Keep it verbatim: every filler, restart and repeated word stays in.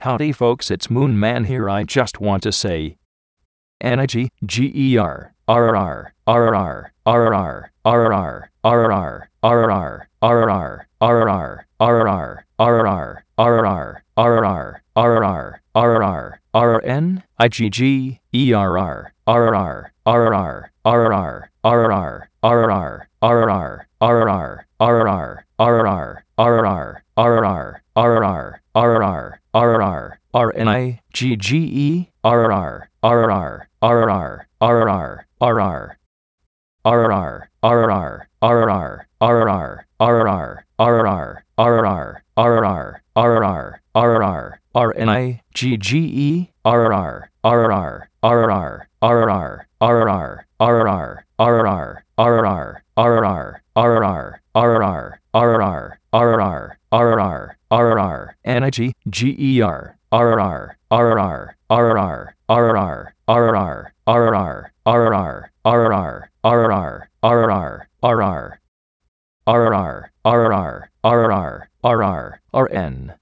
Howdy folks, it's Moon Man here. I just want to say energy, G E R, R R, R R, R R, R R, R R, R R, R R, R R, R R, R R, R R, R R, R R, R R, R N, I G G, E R R, R R, R R, R R, R R, R R, R R, R R, R R, R R, R R, R R, R R, R R, R R, R N I G G E, R R, R R, R R, R R, R R, R R, R R, R R, R R, R R, R R, R R, R R, R R, R R, R N I G G E, R R, R R, R R, R R, R R, R R, R R, R R, R R, R R, R R, R R, R R, R R, R R, energy, G E R, R R, R R, R R, R R, R R, R R, R R, R R, R R, R R, R R, R R, R R, R R, R R, R N.